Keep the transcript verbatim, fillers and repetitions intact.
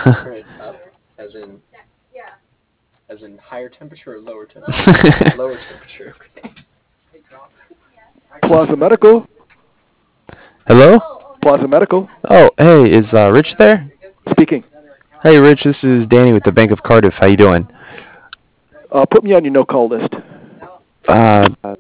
Turn it up, as in, as in higher temperature or lower temperature? Lower temperature. Okay. Plaza Medical. Hello? Plaza Medical. Oh, hey, is uh, Rich there? Speaking. Hey, Rich, this is Danny with the Bank of Cardiff. How you doing? Uh, put me on your no-call list. Uh,